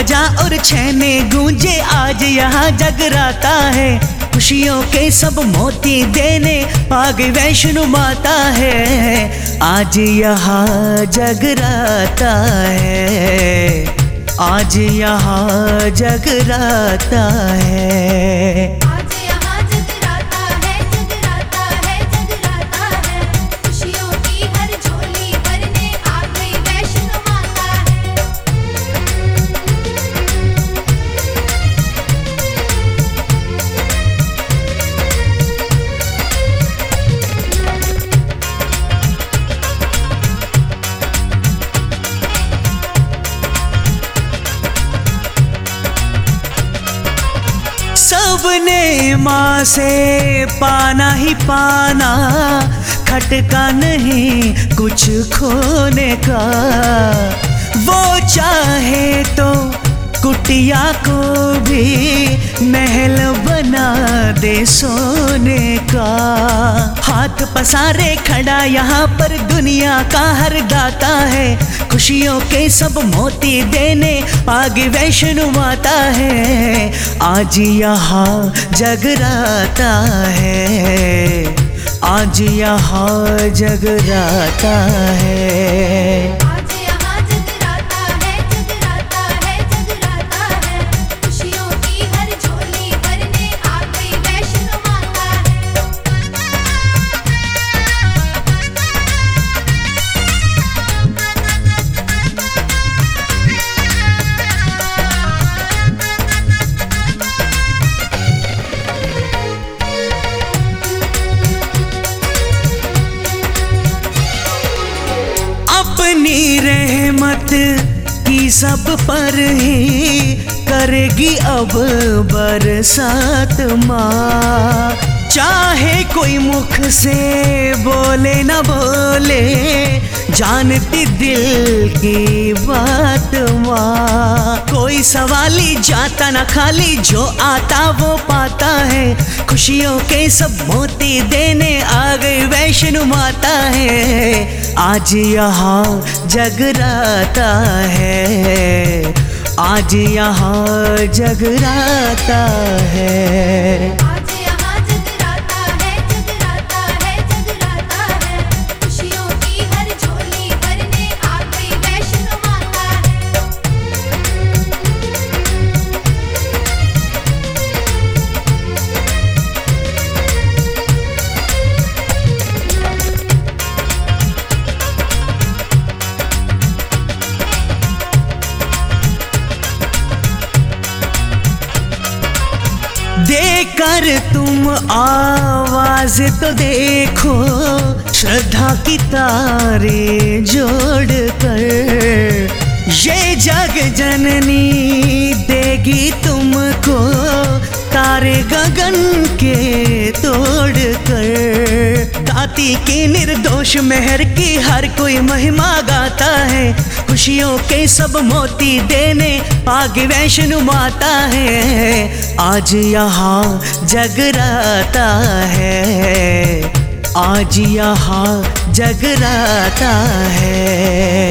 बाजा और छैने गूंजे, आज यहाँ जगराता है। खुशियों के सब मोती देने आ गई वैष्णो माता है। आज यहाँ जगराता है, आज यहाँ जगराता है। सबने माँ से पाना ही पाना, खटका नहीं कुछ खोने का। वो चाहे तो कुटिया को भी महल बना दे सोने का। हाथ पसारे खड़ा यहाँ पर दुनिया का हर दाता है। खुशियों के सब मोती देने आगे वैष्णो माता है। आज यहाँ जगराता है, आज यहाँ जगराता है। अपनी रहमत की सब पर ही करेगी अब बरसात माँ। चाहे कोई मुख से बोले न बोले, जानती दिल की बात माँ। कोई सवाली जाता न खाली, जो आता वो पाता है। खुशियों के सब मोती देने आ गई वैष्णो माता है। आज यहाँ जगराता है, आज यहाँ जगराता है। देकर तुम आवाज तो देखो, श्रद्धा की तारे जोड़कर। ये जग जननी देगी तुमको तारे गगन के तोड़कर। दाती की निर्दोष मेहर की हर कोई महिमा गाता है। खुशियों के सब मोती देने आगे वैष्णो माता है। आज यहाँ जगराता है, आज यहाँ जगराता है।